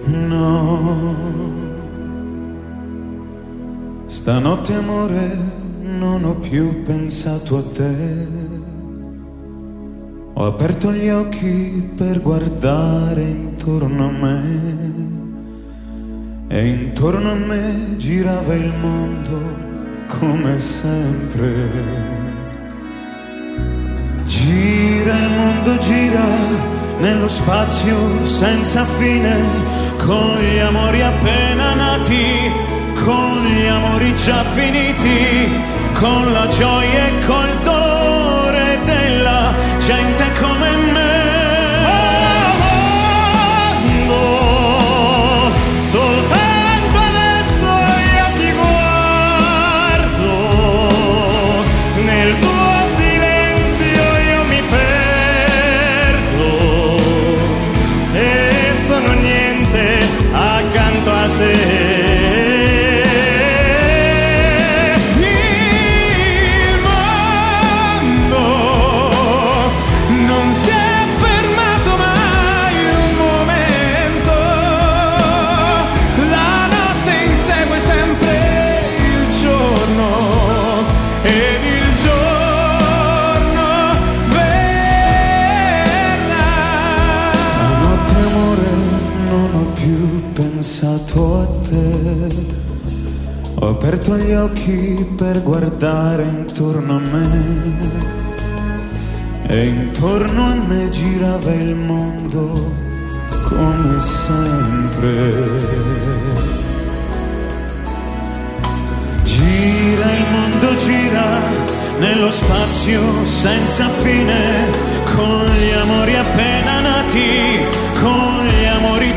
No, stanotte amore non ho più pensato a te. Ho aperto gli occhi per guardare intorno a me e intorno a me girava il mondo come sempre. Gira il mondo, gira nello spazio senza fine, con gli amori appena nati, con gli amori già finiti, con la gioia e col dolore della gente come me. Amando, soltanto adesso io ti guardo, nel tuo silenzio io mi perdo e sono niente accanto a te. Ho aperto gli occhi per guardare intorno a me e intorno a me girava il mondo come sempre. Gira il mondo, gira nello spazio senza fine, con gli amori appena nati, con gli amori